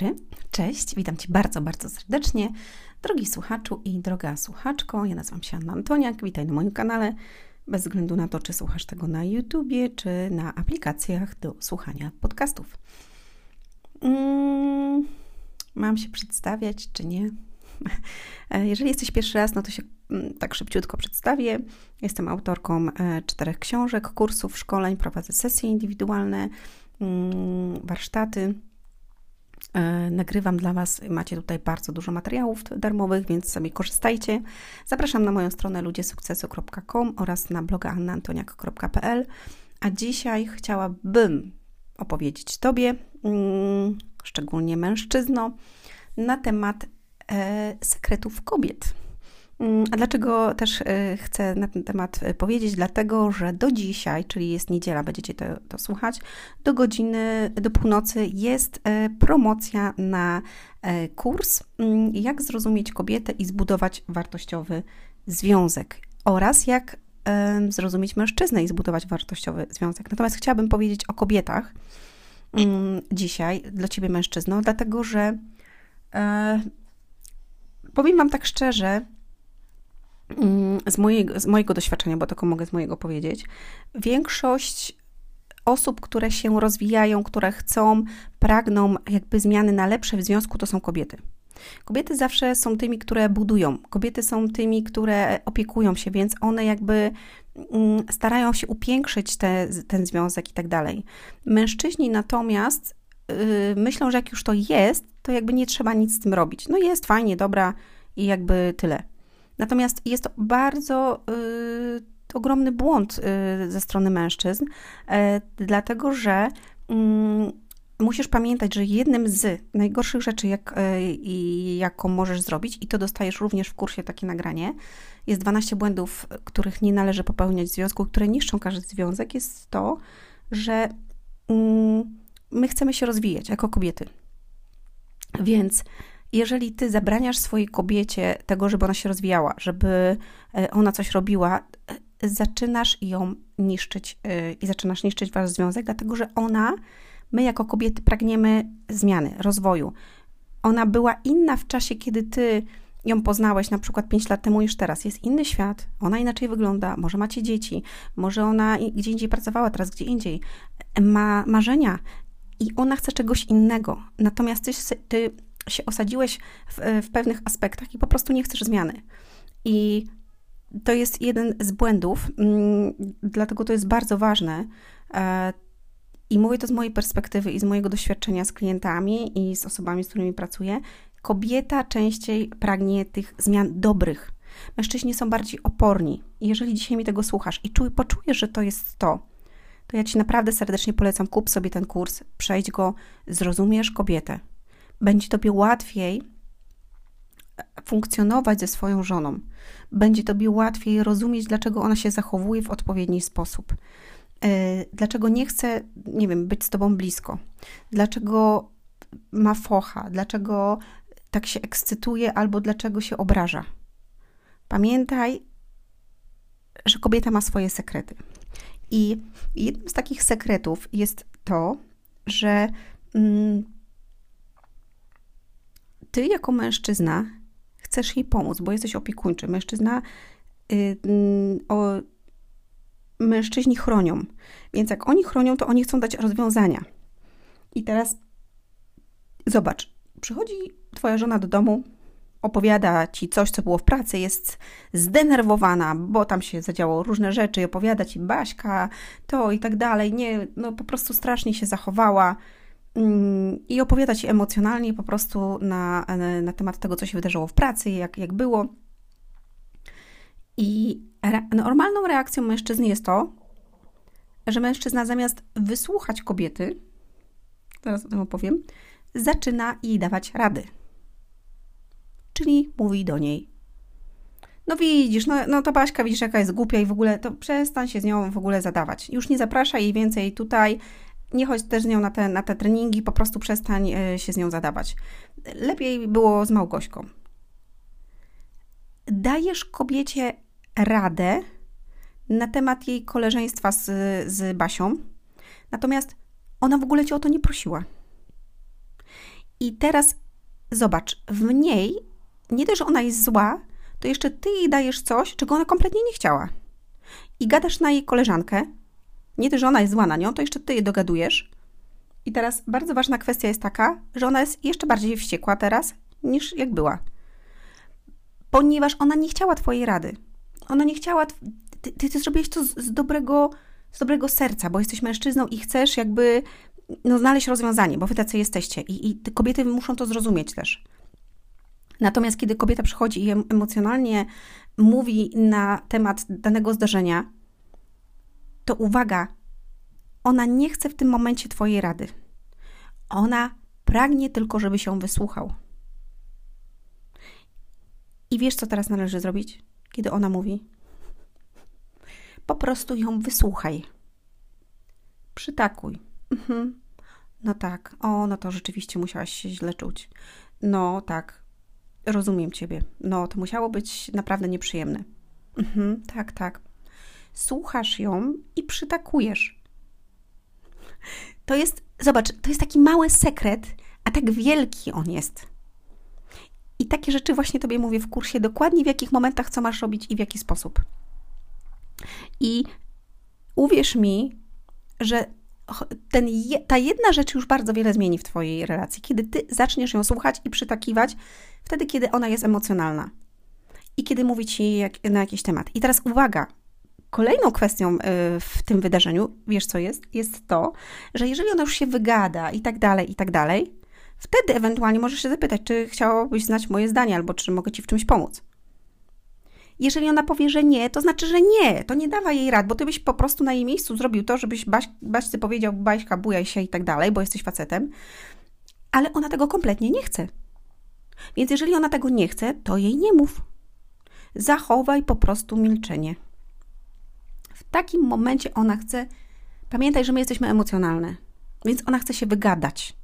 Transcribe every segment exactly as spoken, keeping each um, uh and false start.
dobry, cześć, witam Cię bardzo, bardzo serdecznie, drogi słuchaczu i droga słuchaczko. Ja nazywam się Anna Antoniak, witaj na moim kanale, bez względu na to, czy słuchasz tego na YouTubie, czy na aplikacjach do słuchania podcastów. Hmm, mam się przedstawiać, czy nie? Jeżeli jesteś pierwszy raz, no to się tak szybciutko przedstawię. Jestem autorką czterech książek, kursów, szkoleń, prowadzę sesje indywidualne, warsztaty. Nagrywam dla Was, macie tutaj bardzo dużo materiałów darmowych, więc sobie korzystajcie. Zapraszam na moją stronę ludzie sukcesu kropka com oraz na bloga anna antoniak kropka p l. A dzisiaj chciałabym opowiedzieć Tobie, szczególnie mężczyzno, na temat e, sekretów kobiet. A dlaczego też chcę na ten temat powiedzieć? Dlatego, że do dzisiaj, czyli jest niedziela, będziecie to, to słuchać, do godziny, do północy jest promocja na kurs jak zrozumieć kobietę i zbudować wartościowy związek oraz jak zrozumieć mężczyznę i zbudować wartościowy związek. Natomiast chciałabym powiedzieć o kobietach dzisiaj dla Ciebie, mężczyzno, dlatego, że powiem Wam tak szczerze, Z mojego, z mojego doświadczenia, bo tylko mogę z mojego powiedzieć, większość osób, które się rozwijają, które chcą, pragną jakby zmiany na lepsze w związku, to są kobiety. Kobiety zawsze są tymi, które budują. Kobiety są tymi, które opiekują się, więc one jakby starają się upiększyć te, ten związek i tak dalej. Mężczyźni natomiast yy, myślą, że jak już to jest, to jakby nie trzeba nic z tym robić. No jest fajnie, dobra i jakby tyle. Natomiast jest to bardzo y, ogromny błąd y, ze strony mężczyzn, y, dlatego że y, musisz pamiętać, że jednym z najgorszych rzeczy, jak, y, jaką możesz zrobić, i to dostajesz również w kursie takie nagranie, jest dwanaście błędów, których nie należy popełniać w związku, które niszczą każdy związek, jest to, że y, my chcemy się rozwijać jako kobiety. Więc jeżeli ty zabraniasz swojej kobiecie tego, żeby ona się rozwijała, żeby ona coś robiła, zaczynasz ją niszczyć i zaczynasz niszczyć wasz związek, dlatego że ona, my jako kobiety pragniemy zmiany, rozwoju. Ona była inna w czasie, kiedy ty ją poznałeś na przykład pięć lat temu niż teraz. Jest inny świat, ona inaczej wygląda, może macie dzieci, może ona gdzie indziej pracowała, teraz gdzie indziej. Ma marzenia i ona chce czegoś innego. Natomiast ty, ty się osadziłeś w, w pewnych aspektach i po prostu nie chcesz zmiany. I to jest jeden z błędów, mm, dlatego to jest bardzo ważne. E, I mówię to z mojej perspektywy i z mojego doświadczenia z klientami i z osobami, z którymi pracuję. Kobieta częściej pragnie tych zmian dobrych. Mężczyźni są bardziej oporni. I jeżeli dzisiaj mi tego słuchasz i czuj, poczujesz, że to jest to, to ja Ci naprawdę serdecznie polecam, kup sobie ten kurs, przejdź go, zrozumiesz kobietę. Będzie Tobie łatwiej funkcjonować ze swoją żoną. Będzie Tobie łatwiej rozumieć, dlaczego ona się zachowuje w odpowiedni sposób. Dlaczego nie chce, nie wiem, być z Tobą blisko. Dlaczego ma focha. Dlaczego tak się ekscytuje albo dlaczego się obraża. Pamiętaj, że kobieta ma swoje sekrety. I jednym z takich sekretów jest to, że mm, Ty jako mężczyzna chcesz jej pomóc, bo jesteś opiekuńczy. Mężczyzna, yy, yy, o, mężczyźni chronią, więc jak oni chronią, to oni chcą dać rozwiązania. I teraz zobacz, przychodzi Twoja żona do domu, opowiada Ci coś, co było w pracy, jest zdenerwowana, bo tam się zadziało różne rzeczy, opowiada Ci Baśka, to i tak dalej, nie, no po prostu strasznie się zachowała, i opowiada Ci emocjonalnie po prostu na, na temat tego, co się wydarzyło w pracy, jak, jak było. I re, normalną reakcją mężczyzny jest to, że mężczyzna zamiast wysłuchać kobiety, teraz o tym opowiem, zaczyna jej dawać rady. Czyli mówi do niej: no widzisz, no, no to Baśka, widzisz, jaka jest głupia i w ogóle, to przestań się z nią w ogóle zadawać. Już nie zapraszaj jej więcej tutaj, nie chodź też z nią na te, na te treningi, po prostu przestań się z nią zadawać. Lepiej było z Małgośką. Dajesz kobiecie radę na temat jej koleżeństwa z, z Basią, natomiast ona w ogóle Cię o to nie prosiła. I teraz zobacz, w niej nie dość, że ona jest zła, to jeszcze ty jej dajesz coś, czego ona kompletnie nie chciała. I gadasz na jej koleżankę, nie dość, że ona jest zła na nią, to jeszcze ty jej dogadujesz. I teraz bardzo ważna kwestia jest taka, że ona jest jeszcze bardziej wściekła teraz, niż jak była. Ponieważ ona nie chciała twojej rady. Ona nie chciała... Ty, ty, ty zrobiłeś to z, z, dobrego, z dobrego serca, bo jesteś mężczyzną i chcesz jakby no, znaleźć rozwiązanie, bo wy tacy jesteście. I, i te kobiety muszą to zrozumieć też. Natomiast kiedy kobieta przychodzi i emocjonalnie mówi na temat danego zdarzenia, to uwaga, ona nie chce w tym momencie twojej rady. Ona pragnie tylko, żeby się wysłuchał. I wiesz, co teraz należy zrobić, kiedy ona mówi? Po prostu ją wysłuchaj. Przytakuj. Mhm. No tak, o, no to rzeczywiście musiałaś się źle czuć. No tak, rozumiem ciebie. No, to musiało być naprawdę nieprzyjemne. Mhm, tak, tak. Słuchasz ją i przytakujesz. To jest, zobacz, to jest taki mały sekret, a tak wielki on jest. I takie rzeczy właśnie tobie mówię w kursie, dokładnie w jakich momentach co masz robić i w jaki sposób. I uwierz mi, że ten, ta jedna rzecz już bardzo wiele zmieni w twojej relacji. Kiedy ty zaczniesz ją słuchać i przytakiwać, wtedy, kiedy ona jest emocjonalna. I kiedy mówi ci jak, na jakiś temat. I teraz uwaga, kolejną kwestią w tym wydarzeniu, wiesz co jest? Jest to, że jeżeli ona już się wygada i tak dalej, i tak dalej, wtedy ewentualnie możesz się zapytać, czy chciałabyś znać moje zdanie, albo czy mogę ci w czymś pomóc. Jeżeli ona powie, że nie, to znaczy, że nie. To nie dawaj jej rad, bo ty byś po prostu na jej miejscu zrobił to, żebyś Baś, Baśce powiedział, Baśka, bujaj się i tak dalej, bo jesteś facetem. Ale ona tego kompletnie nie chce. Więc jeżeli ona tego nie chce, to jej nie mów. Zachowaj po prostu milczenie. W takim momencie ona chce... Pamiętaj, że my jesteśmy emocjonalne, więc ona chce się wygadać.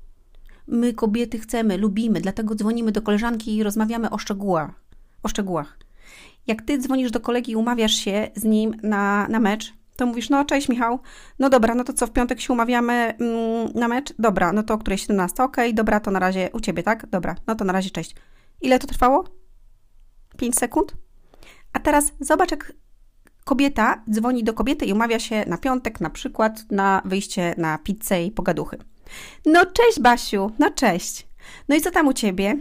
My kobiety chcemy, lubimy, dlatego dzwonimy do koleżanki i rozmawiamy o szczegółach. O szczegółach. Jak ty dzwonisz do kolegi i umawiasz się z nim na, na mecz, to mówisz, no cześć Michał, no dobra, no to co, w piątek się umawiamy mm, na mecz? Dobra, no to o której siedemnasta? Okej, okay, dobra, to na razie u ciebie, tak? Dobra, no to na razie cześć. Ile to trwało? pięć sekund? A teraz zobacz, jak kobieta dzwoni do kobiety i umawia się na piątek na przykład na wyjście na pizzę i pogaduchy. No cześć Basiu, no cześć. No i co tam u ciebie?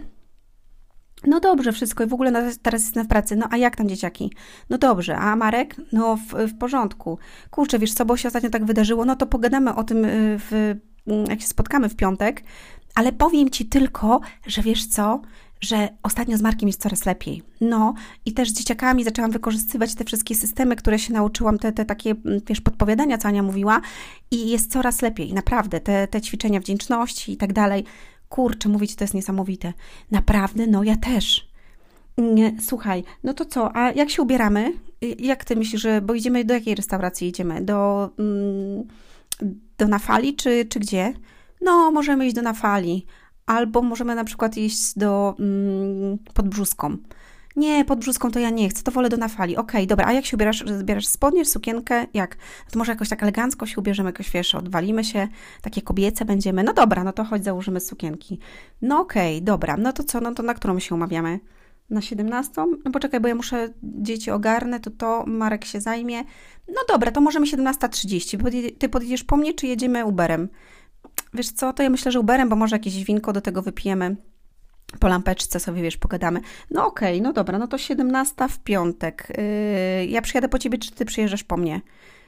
No dobrze, wszystko i w ogóle no, teraz jestem w pracy. No a jak tam dzieciaki? No dobrze, a Marek? No w, w porządku. Kurczę, wiesz co, bo się ostatnio tak wydarzyło, no to pogadamy o tym, w, jak się spotkamy w piątek, ale powiem ci tylko, że wiesz co, że ostatnio z Markiem jest coraz lepiej. No i też z dzieciakami zaczęłam wykorzystywać te wszystkie systemy, które się nauczyłam, te, te takie, wiesz, podpowiadania, co Ania mówiła i jest coraz lepiej, naprawdę, te, te ćwiczenia wdzięczności i tak dalej. Kurczę, mówić to jest niesamowite. Naprawdę, no ja też. Nie, słuchaj, no to co, a jak się ubieramy? Jak ty myślisz, że, bo idziemy, do jakiej restauracji idziemy? Do, mm, do Nafali czy, czy gdzie? No, możemy iść do Nafali. Albo możemy na przykład iść do mm, Podbrzuską. Nie, Podbrzuską to ja nie chcę, to wolę do Nafali. Okej, okay, dobra, a jak się ubierasz? Zbierasz spodnie, sukienkę? Jak? To może jakoś tak elegancko się ubierzemy, jakoś wiesz, odwalimy się, takie kobiece będziemy. No dobra, no to chodź, założymy sukienki. No okej, okay, dobra, no to co, no to na którą się umawiamy? Na siedemnastą? No poczekaj, bo ja muszę dzieci ogarnę, to to Marek się zajmie. No dobra, to możemy siedemnasta trzydzieści. Ty podjedziesz po mnie, czy jedziemy Uberem? Wiesz co, to ja myślę, że Uberem, bo może jakieś winko do tego wypijemy. Po lampeczce sobie, wiesz, pogadamy. No okej, okay, no dobra, no to siedemnasta w piątek. Yy, ja przyjadę po ciebie, czy ty przyjeżdżasz po mnie?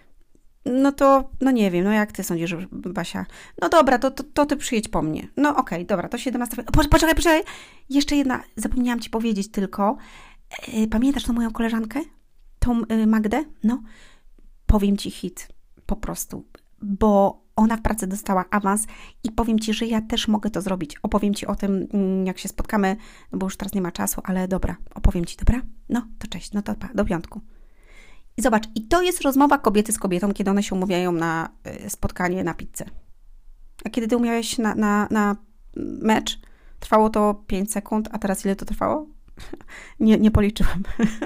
No to, no nie wiem, no jak ty sądzisz, Basia? No dobra, to, to, to ty przyjedź po mnie. No okej, okay, dobra, to siedemnasta... Po, poczekaj, poczekaj, jeszcze jedna, zapomniałam ci powiedzieć tylko. Yy, pamiętasz tą moją koleżankę? Tą yy, Magdę? No, powiem ci hit, po prostu, bo ona w pracy dostała awans i powiem ci, że ja też mogę to zrobić. Opowiem ci o tym, jak się spotkamy, no bo już teraz nie ma czasu, ale dobra, opowiem ci, dobra? No, to cześć, no to pa, do piątku. I zobacz, i to jest rozmowa kobiety z kobietą, kiedy one się umawiają na spotkanie na pizzę. A kiedy ty umawiałeś na, na, na mecz, trwało to pięć sekund, a teraz ile to trwało? nie, nie policzyłam.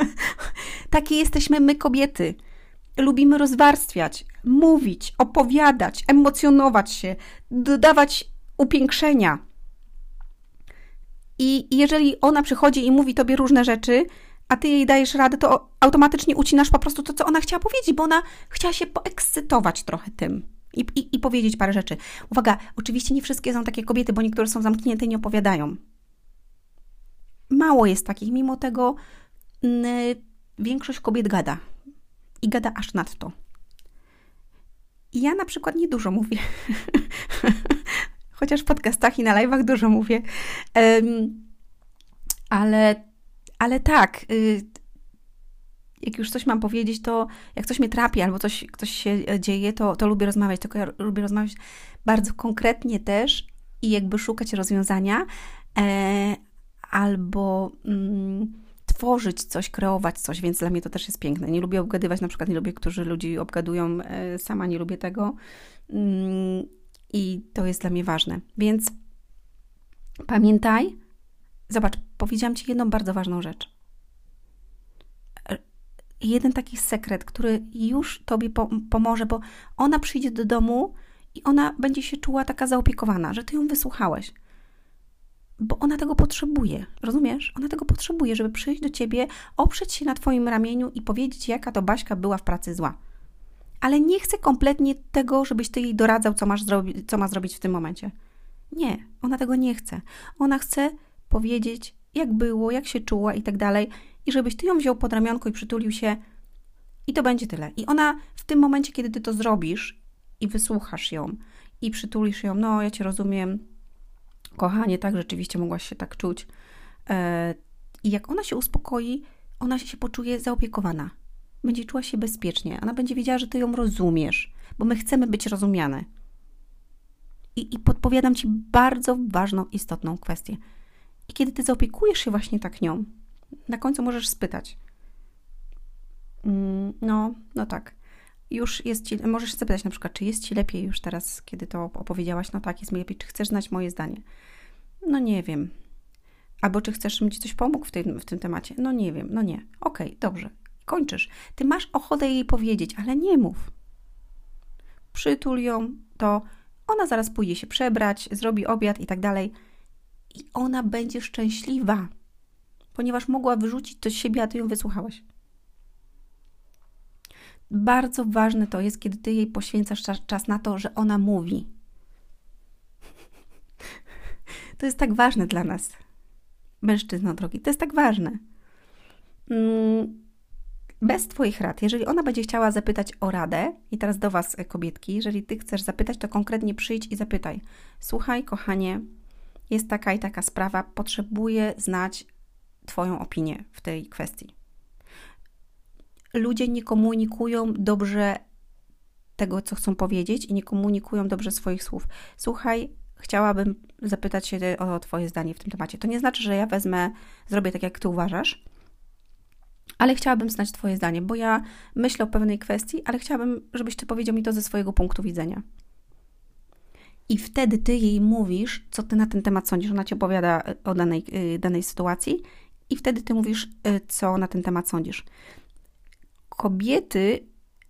Takie jesteśmy my kobiety. Lubimy rozwarstwiać, mówić, opowiadać, emocjonować się, dodawać upiększenia. I jeżeli ona przychodzi i mówi tobie różne rzeczy, a ty jej dajesz radę, to automatycznie ucinasz po prostu to, co ona chciała powiedzieć, bo ona chciała się poekscytować trochę tym i, i, i powiedzieć parę rzeczy. Uwaga, oczywiście nie wszystkie są takie kobiety, bo niektóre są zamknięte i nie opowiadają. Mało jest takich, mimo tego yy, większość kobiet gada. I gada aż nadto. Ja na przykład nie dużo mówię. Chociaż w podcastach i na live'ach dużo mówię. Um, ale, ale tak, y, jak już coś mam powiedzieć, to jak coś mnie trapi albo coś, coś się dzieje, to, to lubię rozmawiać. Tylko ja lubię rozmawiać bardzo konkretnie też i jakby szukać rozwiązania e, albo mm, tworzyć coś, kreować coś, więc dla mnie to też jest piękne. Nie lubię obgadywać, na przykład nie lubię, którzy ludzi obgadują, e, sama nie lubię tego. Mm, I to jest dla mnie ważne. Więc pamiętaj, zobacz, powiedziałam Ci jedną bardzo ważną rzecz. Jeden taki sekret, który już Tobie po- pomoże, bo ona przyjdzie do domu i ona będzie się czuła taka zaopiekowana, że Ty ją wysłuchałeś. Bo ona tego potrzebuje, rozumiesz? Ona tego potrzebuje, żeby przyjść do Ciebie, oprzeć się na Twoim ramieniu i powiedzieć, jaka to Baśka była w pracy zła. Ale nie chcę kompletnie tego, żebyś Ty jej doradzał, co, masz zrobi- co ma zrobić w tym momencie. Nie, ona tego nie chce. Ona chce powiedzieć, jak było, jak się czuła i tak dalej. I żebyś Ty ją wziął pod ramionko i przytulił się i to będzie tyle. I ona w tym momencie, kiedy Ty to zrobisz i wysłuchasz ją i przytulisz ją, no ja Cię rozumiem, kochanie, tak, rzeczywiście mogłaś się tak czuć. I jak ona się uspokoi, ona się poczuje zaopiekowana. Będzie czuła się bezpiecznie. Ona będzie wiedziała, że Ty ją rozumiesz, bo my chcemy być rozumiane. I, I podpowiadam Ci bardzo ważną, istotną kwestię. I kiedy Ty zaopiekujesz się właśnie tak nią, na końcu możesz spytać. Mm, no, no tak. Już jest Ci, możesz zapytać na przykład, czy jest Ci lepiej już teraz, kiedy to opowiedziałaś? No tak, jest mi lepiej. Czy chcesz znać moje zdanie? No nie wiem. Albo czy chcesz, żebym Ci coś pomógł w tym, w tym temacie? No nie wiem, no nie. Okej, dobrze. Kończysz. Ty masz ochotę jej powiedzieć, ale nie mów. Przytul ją, to ona zaraz pójdzie się przebrać, zrobi obiad i tak dalej. I ona będzie szczęśliwa, ponieważ mogła wyrzucić to z siebie, a Ty ją wysłuchałaś. Bardzo ważne to jest, kiedy Ty jej poświęcasz czas, czas na to, że ona mówi. To jest tak ważne dla nas, mężczyzno drogi. To jest tak ważne. Bez Twoich rad, jeżeli ona będzie chciała zapytać o radę, i teraz do Was, kobietki, jeżeli Ty chcesz zapytać, to konkretnie przyjdź i zapytaj. Słuchaj, kochanie, jest taka i taka sprawa, potrzebuję znać Twoją opinię w tej kwestii. Ludzie nie komunikują dobrze tego, co chcą powiedzieć i nie komunikują dobrze swoich słów. Słuchaj, chciałabym zapytać się o Twoje zdanie w tym temacie. To nie znaczy, że ja wezmę, zrobię tak, jak Ty uważasz, ale chciałabym znać Twoje zdanie, bo ja myślę o pewnej kwestii, ale chciałabym, żebyś Ty powiedział mi to ze swojego punktu widzenia. I wtedy Ty jej mówisz, co Ty na ten temat sądzisz. Ona Ci opowiada o danej, danej sytuacji i wtedy Ty mówisz, co na ten temat sądzisz. Kobiety,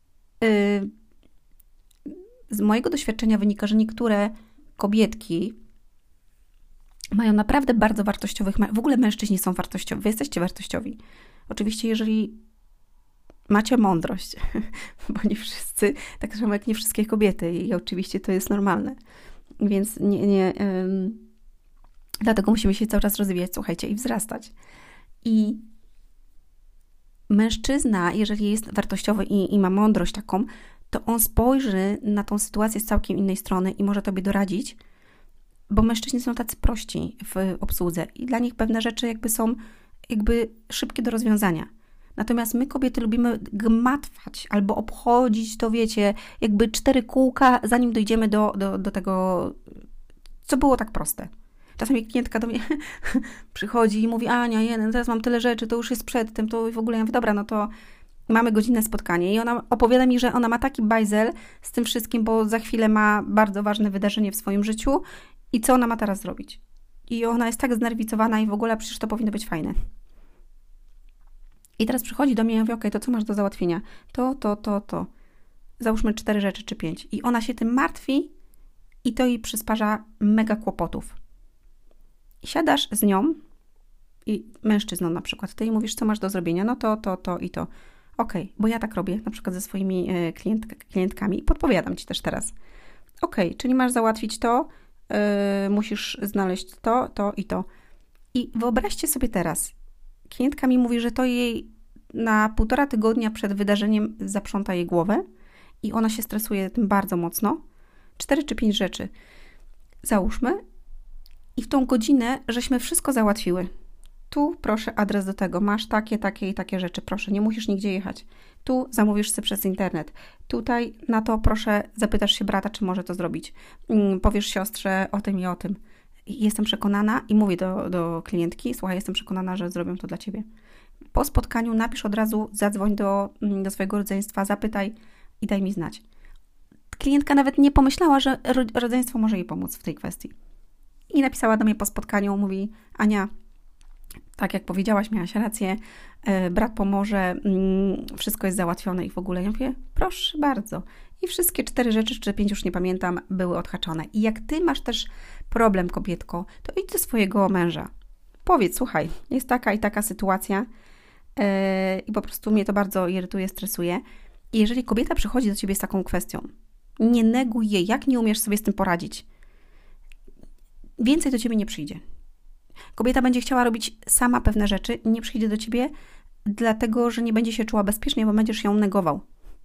z mojego doświadczenia wynika, że niektóre kobietki mają naprawdę bardzo wartościowych, w ogóle mężczyźni są wartościowi, wy jesteście wartościowi. Oczywiście, jeżeli macie mądrość, bo nie wszyscy, tak samo jak nie wszystkie kobiety i oczywiście to jest normalne. Więc nie, nie um, dlatego musimy się cały czas rozwijać, słuchajcie, i wzrastać. I mężczyzna, jeżeli jest wartościowy i, i ma mądrość taką, to on spojrzy na tą sytuację z całkiem innej strony i może Tobie doradzić, bo mężczyźni są tacy prości w obsłudze i dla nich pewne rzeczy jakby są jakby szybkie do rozwiązania. Natomiast my, kobiety, lubimy gmatwać albo obchodzić to, wiecie, jakby cztery kółka, zanim dojdziemy do, do, do tego, co było tak proste. Czasami klientka do mnie przychodzi i mówi, Ania, jeden, teraz mam tyle rzeczy, to już jest przed tym, to w ogóle ja mówię, dobra, no to mamy godzinne spotkanie i ona opowiada mi, że ona ma taki bajzel z tym wszystkim, bo za chwilę ma bardzo ważne wydarzenie w swoim życiu i co ona ma teraz zrobić. I ona jest tak znerwicowana i w ogóle przecież to powinno być fajne. I teraz przychodzi do mnie i mówi, okej, to co masz do załatwienia? To, to, to, to. Załóżmy cztery rzeczy czy pięć. I ona się tym martwi i to jej przysparza mega kłopotów. siadasz z nią i mężczyzną na przykład, ty jej mówisz, co masz do zrobienia, no to, to, to i to. Okej, okay, bo ja tak robię na przykład ze swoimi klient, klientkami i podpowiadam ci też teraz. Okej, okay, czyli masz załatwić to, yy, musisz znaleźć to, to i to. I wyobraźcie sobie teraz, klientka mi mówi, że to jej na półtora tygodnia przed wydarzeniem zaprząta jej głowę i ona się stresuje tym bardzo mocno. Cztery czy pięć rzeczy. Załóżmy i w tą godzinę żeśmy wszystko załatwiły. Tu proszę adres do tego, masz takie, takie i takie rzeczy, proszę, nie musisz nigdzie jechać. Tu zamówisz sobie przez internet. Tutaj na to proszę zapytasz się brata, czy może to zrobić. Powiesz siostrze o tym i o tym. Jestem przekonana i mówię do, do klientki, słuchaj, jestem przekonana, że zrobią to dla ciebie. Po spotkaniu napisz od razu, zadzwoń do, do swojego rodzeństwa, zapytaj i daj mi znać. Klientka nawet nie pomyślała, że rodzeństwo może jej pomóc w tej kwestii. I napisała do mnie po spotkaniu, mówi, Ania, tak jak powiedziałaś, miałaś rację, brat pomoże, wszystko jest załatwione i w ogóle. Ja mówię, proszę bardzo. I wszystkie cztery rzeczy, czy pięć, już nie pamiętam, były odhaczone. I jak ty masz też problem, kobietko, to idź do swojego męża. Powiedz, słuchaj, jest taka i taka sytuacja yy, i po prostu mnie to bardzo irytuje, stresuje. I jeżeli kobieta przychodzi do ciebie z taką kwestią, nie neguj jej, jak nie umiesz sobie z tym poradzić. Więcej do ciebie nie przyjdzie. Kobieta będzie chciała robić sama pewne rzeczy i nie przyjdzie do ciebie, dlatego że nie będzie się czuła bezpiecznie, bo będziesz ją negował.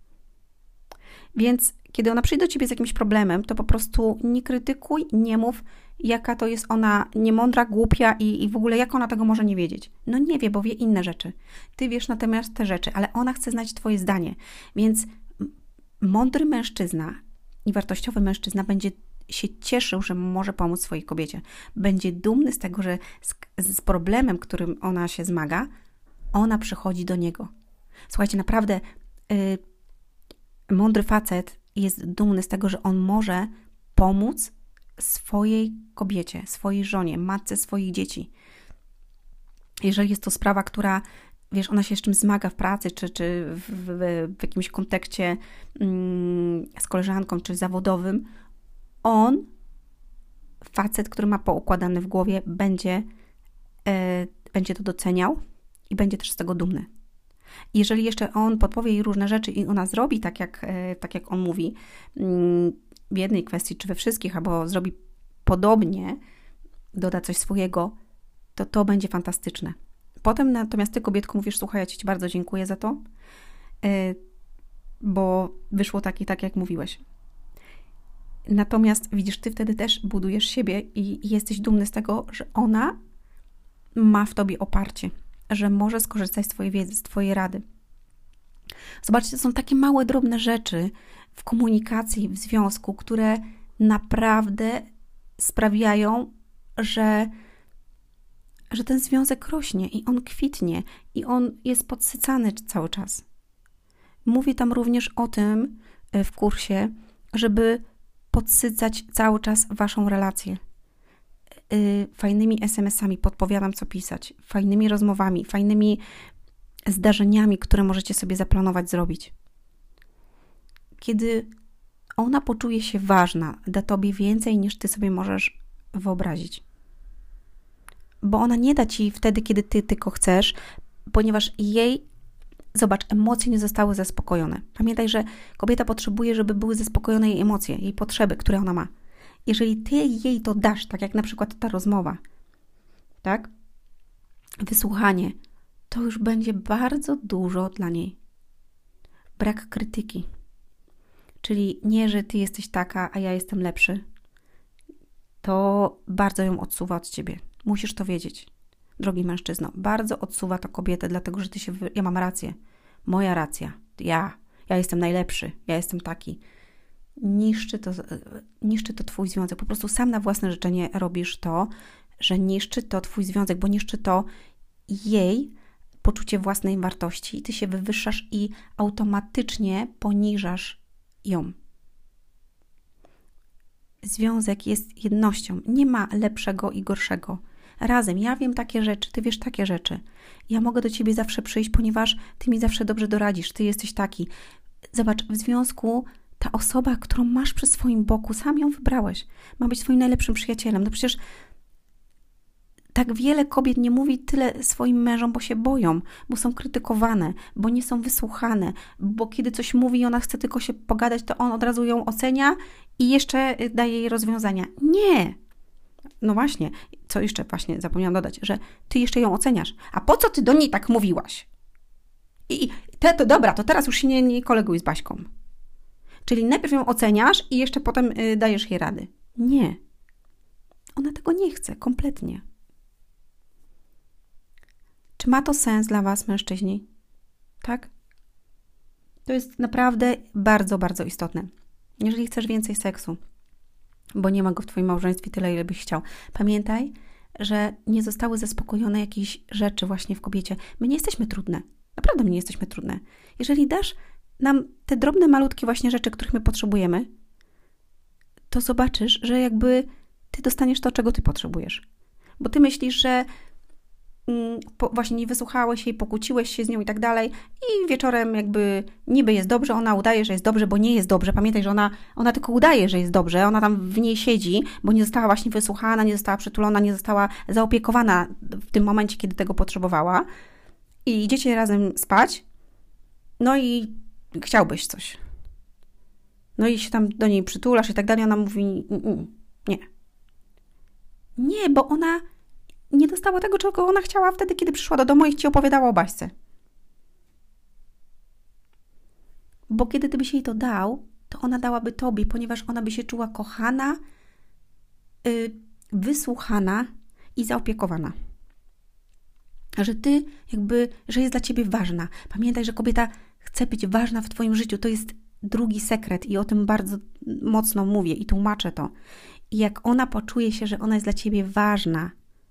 Więc kiedy ona przyjdzie do ciebie z jakimś problemem, to po prostu nie krytykuj, nie mów, jaka to jest ona niemądra, głupia i, i w ogóle jak ona tego może nie wiedzieć. No nie wie, bo wie inne rzeczy. Ty wiesz natomiast te rzeczy, ale ona chce znać twoje zdanie. Więc mądry mężczyzna i wartościowy mężczyzna będzie się cieszył, że może pomóc swojej kobiecie. Będzie dumny z tego, że z, z problemem, którym ona się zmaga, ona przychodzi do niego. Słuchajcie, naprawdę yy, mądry facet jest dumny z tego, że on może pomóc swojej kobiecie, swojej żonie, matce swoich dzieci. Jeżeli jest to sprawa, która, wiesz, ona się z czymś zmaga w pracy, czy, czy w, w, w jakimś kontekście mm, z koleżanką, czy zawodowym, on, facet, który ma poukładane w głowie, będzie, e, będzie to doceniał i będzie też z tego dumny. Jeżeli jeszcze on podpowie jej różne rzeczy i ona zrobi tak, jak, e, tak jak on mówi mm, w jednej kwestii, czy we wszystkich, albo zrobi podobnie, doda coś swojego, to to będzie fantastyczne. Potem natomiast ty, kobietko, mówisz, słuchaj, ja ci bardzo dziękuję za to, e, bo wyszło tak i tak, jak mówiłeś. Natomiast widzisz, ty wtedy też budujesz siebie i jesteś dumny z tego, że ona ma w tobie oparcie, że może skorzystać z twojej wiedzy, z twojej rady. Zobaczcie, to są takie małe, drobne rzeczy w komunikacji, w związku, które naprawdę sprawiają, że, że ten związek rośnie i on kwitnie i on jest podsycany cały czas. Mówię tam również o tym w kursie, żeby podsycać cały czas waszą relację. Yy, fajnymi es em esami, podpowiadam, co pisać, fajnymi rozmowami, fajnymi zdarzeniami, które możecie sobie zaplanować zrobić. Kiedy ona poczuje się ważna, da tobie więcej, niż ty sobie możesz wyobrazić. Bo ona nie da ci wtedy, kiedy ty tylko chcesz, ponieważ jej, zobacz, emocje nie zostały zaspokojone. Pamiętaj, że kobieta potrzebuje, żeby były zaspokojone jej emocje, jej potrzeby, które ona ma. Jeżeli ty jej to dasz, tak jak na przykład ta rozmowa, tak? Wysłuchanie, to już będzie bardzo dużo dla niej. Brak krytyki. Czyli nie, że ty jesteś taka, a ja jestem lepszy. To bardzo ją odsuwa od ciebie. Musisz to wiedzieć. Drogi mężczyzno, bardzo odsuwa to kobietę, dlatego że ty się... Wy... Ja mam rację. Moja racja. Ja. Ja jestem najlepszy. Ja jestem taki. Niszczy to, niszczy to twój związek. Po prostu sam na własne życzenie robisz to, że niszczy to twój związek, bo niszczy to jej poczucie własnej wartości. Ty się wywyższasz i automatycznie poniżasz ją. Związek jest jednością. Nie ma lepszego i gorszego. Razem. Ja wiem takie rzeczy, ty wiesz takie rzeczy. Ja mogę do ciebie zawsze przyjść, ponieważ ty mi zawsze dobrze doradzisz. Ty jesteś taki. Zobacz, w związku ta osoba, którą masz przy swoim boku, sam ją wybrałeś. Ma być twoim najlepszym przyjacielem. No przecież Tak wiele kobiet nie mówi tyle swoim mężom, bo się boją, bo są krytykowane, bo nie są wysłuchane, bo kiedy coś mówi i ona chce tylko się pogadać, to on od razu ją ocenia i jeszcze daje jej rozwiązania. Nie! No właśnie, co jeszcze właśnie zapomniałam dodać, że ty jeszcze ją oceniasz. A po co ty do niej tak mówiłaś? I te, to dobra, to teraz już się nie, nie koleguj z Baśką. Czyli najpierw ją oceniasz i jeszcze potem y, dajesz jej rady. Nie. Ona tego nie chce, kompletnie. Czy ma to sens dla was, mężczyźni? Tak? To jest naprawdę bardzo, bardzo istotne. Jeżeli chcesz więcej seksu, bo nie ma go w twoim małżeństwie tyle, ile byś chciał, pamiętaj, że nie zostały zaspokojone jakieś rzeczy właśnie w kobiecie. My nie jesteśmy trudne. Naprawdę my nie jesteśmy trudne. Jeżeli dasz nam te drobne, malutkie właśnie rzeczy, których my potrzebujemy, to zobaczysz, że jakby ty dostaniesz to, czego ty potrzebujesz. Bo ty myślisz, że mm, po, właśnie nie wysłuchałeś jej, pokłóciłeś się z nią i tak dalej i wieczorem jakby niby jest dobrze, ona udaje, że jest dobrze, bo nie jest dobrze. Pamiętaj, że ona, ona tylko udaje, że jest dobrze. Ona tam w niej siedzi, bo nie została właśnie wysłuchana, nie została przytulona, nie została zaopiekowana w tym momencie, kiedy tego potrzebowała. I idziecie razem spać, no i chciałbyś coś. No i się tam do niej przytulasz i tak dalej, ona mówi nie. Nie, bo ona nie dostała tego, czego ona chciała wtedy, kiedy przyszła do domu i ci opowiadała o Baśce. Bo kiedy ty byś jej to dał, to ona dałaby tobie, ponieważ ona by się czuła kochana, yy, wysłuchana i zaopiekowana. Że ty jakby, że jest dla ciebie ważna. Pamiętaj, że kobieta chce być ważna w twoim życiu. To jest drugi sekret i o tym bardzo mocno mówię i tłumaczę to. I jak ona poczuje się, że ona jest dla ciebie ważna,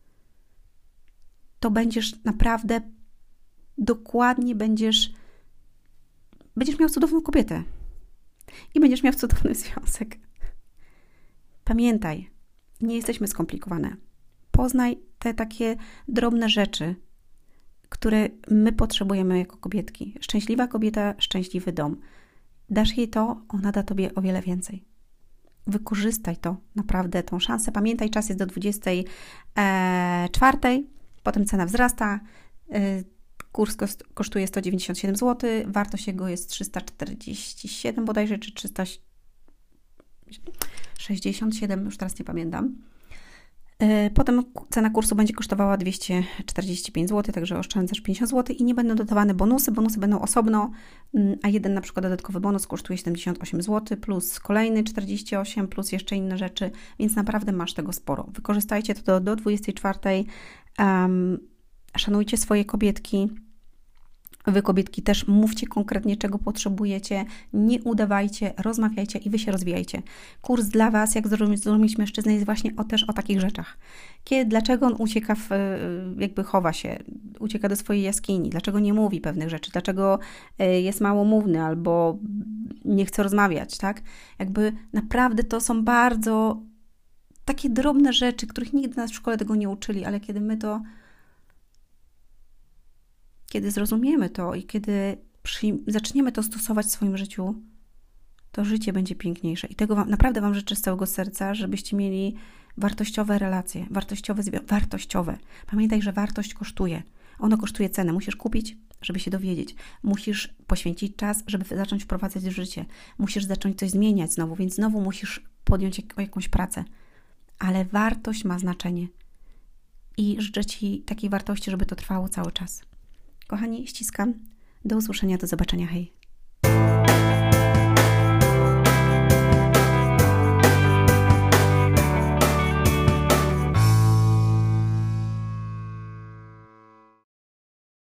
to będziesz naprawdę dokładnie będziesz będziesz miał cudowną kobietę. I będziesz miał cudowny związek. Pamiętaj, nie jesteśmy skomplikowane. Poznaj te takie drobne rzeczy, które my potrzebujemy jako kobietki. Szczęśliwa kobieta, szczęśliwy dom. Dasz jej to, ona da tobie o wiele więcej. Wykorzystaj to, naprawdę, tą szansę. Pamiętaj, czas jest do dwudziestej czwartej, potem cena wzrasta, kurs kosztuje sto dziewięćdziesiąt siedem złotych, wartość jego jest trzysta czterdzieści siedem bodajże, czy trzysta sześćdziesiąt siedem, już teraz nie pamiętam. Potem cena kursu będzie kosztowała dwieście czterdzieści pięć złotych, także oszczędzasz pięćdziesiąt złotych i nie będą dodawane bonusy. Bonusy będą osobno, a jeden na przykład dodatkowy bonus kosztuje siedemdziesiąt osiem złotych, plus kolejny czterdzieści osiem, plus jeszcze inne rzeczy, więc naprawdę masz tego sporo. Wykorzystajcie to do, do dwudziestej czwartej. Um, szanujcie swoje kobietki. Wy, kobietki, też mówcie konkretnie, czego potrzebujecie, nie udawajcie, rozmawiajcie i wy się rozwijajcie. Kurs dla was, jak zrozumieć mężczyznę, jest właśnie o, też o takich rzeczach. Kiedy, dlaczego on ucieka, w, jakby chowa się, ucieka do swojej jaskini, dlaczego nie mówi pewnych rzeczy, dlaczego jest małomówny albo nie chce rozmawiać, tak? Jakby naprawdę to są bardzo takie drobne rzeczy, których nigdy nas w szkole tego nie uczyli, ale kiedy my to Kiedy zrozumiemy to i kiedy przyjm- zaczniemy to stosować w swoim życiu, to życie będzie piękniejsze. I tego wam, naprawdę wam życzę z całego serca, żebyście mieli wartościowe relacje, wartościowe, zwi- wartościowe. Pamiętaj, że wartość kosztuje. Ono kosztuje cenę. Musisz kupić, żeby się dowiedzieć. Musisz poświęcić czas, żeby zacząć wprowadzać w życie. Musisz zacząć coś zmieniać znowu, więc znowu musisz podjąć jak- jakąś pracę. Ale wartość ma znaczenie. I życzę ci takiej wartości, żeby to trwało cały czas. Kochani, ściskam. Do usłyszenia, do zobaczenia. Hej.